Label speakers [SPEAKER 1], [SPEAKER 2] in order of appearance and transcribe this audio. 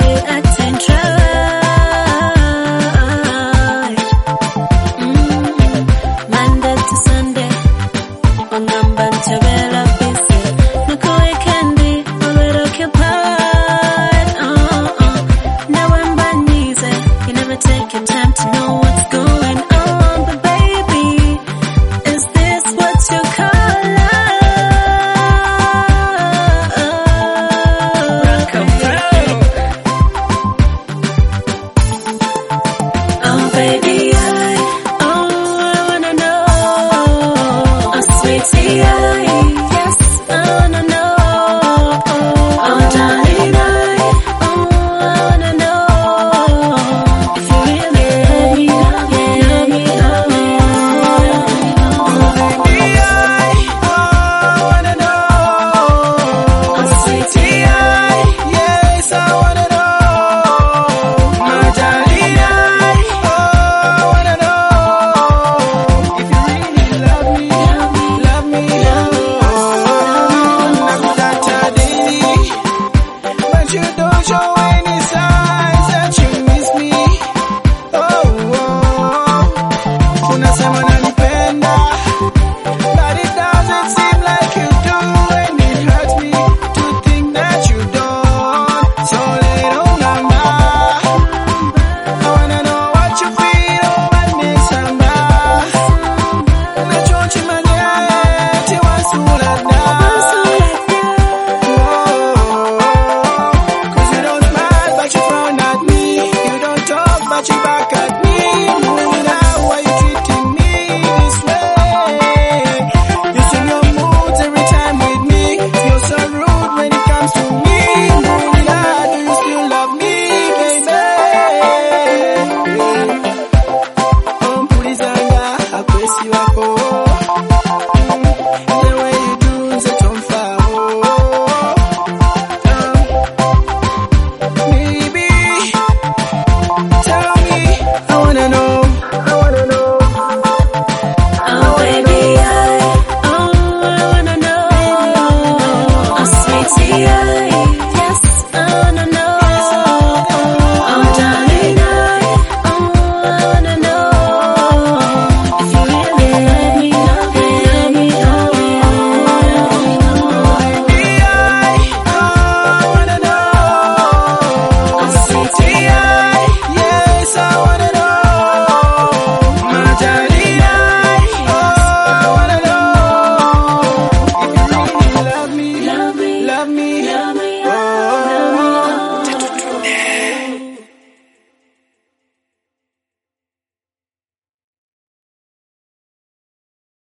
[SPEAKER 1] acting right. Monday to Sunday, ungamba ntebera busy. Nuko weekendi, always occupied. Now I'm banyize, you never take your time to know what's going on. But baby, is this what you call love? Rock and roll. Oh baby, I wanna know. Oh sweetie, yes, I wanna know. Oh darling, I wanna know if you really love me, love me, love me,
[SPEAKER 2] wanna know.
[SPEAKER 1] oh sweetie,
[SPEAKER 2] Yes, I wanna know. My darling, wanna know if you really love me, love me, Nakutata daily, but you don't show any signs that you miss me. Unasema unanipenda, but it doesn't seem like you do, and it hurts me to think that you don't. So little mama, I wanna know what you feel over me, samba. Unachochi manyeti wasulada. Cause you don't smile but you frown at me. You don't talk but you back at me. Muna, why you treating me this way? You sing your moods every time with me. You're so rude when it comes to me. Muna, do you still love me, baby? Mpulizanga akwesi wako. The way you do nze tomfaawo. Baby, tell me, I wanna know.
[SPEAKER 1] oh baby, I wanna know. Oh sweetie, yes, I wanna know. Oh darling, I wanna know if you really love me, love me, love me,
[SPEAKER 2] I wanna know.
[SPEAKER 1] oh sweetie,
[SPEAKER 2] Yes, I wanna know. My darling, I wanna know if you really love me,
[SPEAKER 1] love me.
[SPEAKER 2] love me.